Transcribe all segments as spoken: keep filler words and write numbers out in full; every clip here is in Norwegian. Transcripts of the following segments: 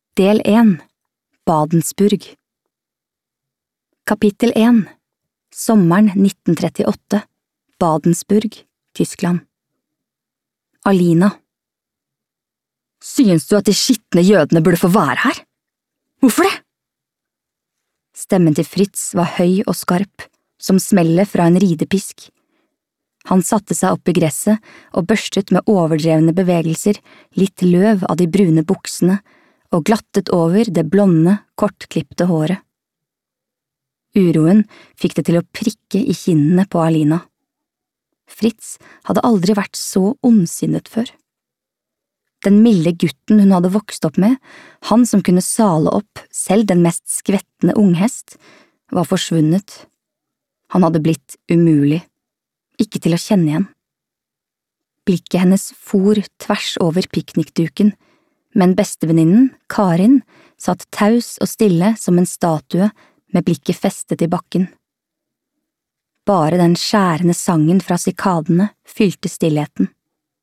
Del én. Badensburg. Kapittel én. Sommeren nitten trettiåtte. Badensburg, Tyskland. Alina. Synes du at de skitne jødene burde få være her? Hvorfor det? Stemmen til Fritz var høy og skarp, som smellet fra en ridepisk. Han satte seg opp i gresset og børstet med overdrevne bevegelser litt løv av de brune buksene og glattet over det blonde, kortklipte håret. Uroen fikk det til å prikke i kinnene på Alina. Fritz hadde aldri vært så ondsinnet før. Den milde gutten hun hadde vokst opp med, han som kunne sale opp selv den mest skvettende unghest, var forsvunnet. Han hadde blitt umulig, ikke til å kjenne igjen. Blikket hennes for tvers over piknikduken, men bestevenninnen, Karin, satt taus og stille som en statue med blikket festet i bakken. Bare den skjærende sangen fra sikadene fylte stillheten.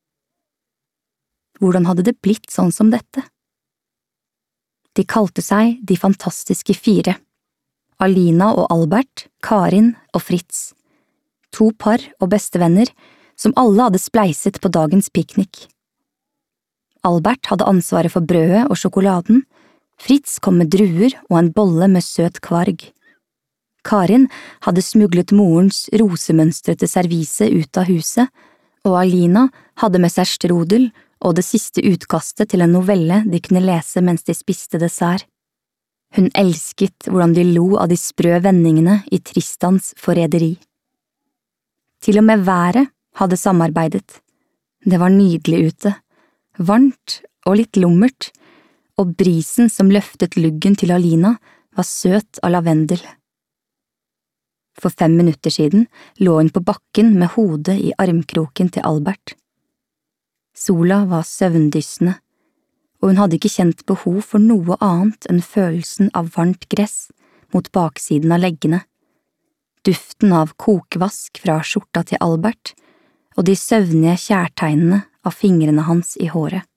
Hvordan hadde det blitt sånn som dette? De kalte seg De fantastiske fire. Alina og Albert, Karin og Fritz. To par og bestevenner som alle hadde spleiset på dagens piknik. Albert hadde ansvaret for brødet og sjokoladen, Fritz kom med druer og en bolle med søt kvarg. Karin hadde smuglet morens rosemønstrete servise ut av huset, og Alina hadde med seg strudel og det siste utkastet til en novelle de kunne lese mens de spiste dessert. Hun elsket hvordan de lo av de sprø vendingene i Tristans forræderi. Til og med været hadde samarbeidet. Det var nydelig ute, varmt og litt lummert, og brisen som løftet luggen til Alina var søt av lavendel. For fem minutter siden lå hun på bakken med hodet i armkroken til Albert. Sola var søvndyssende, og hun hadde ikke kjent behov for noe annet enn følelsen av varmt gress mot baksiden av leggene, duften av kokvask fra skjorta til Albert og de søvnige kjærtegnene av fingrene hans i håret.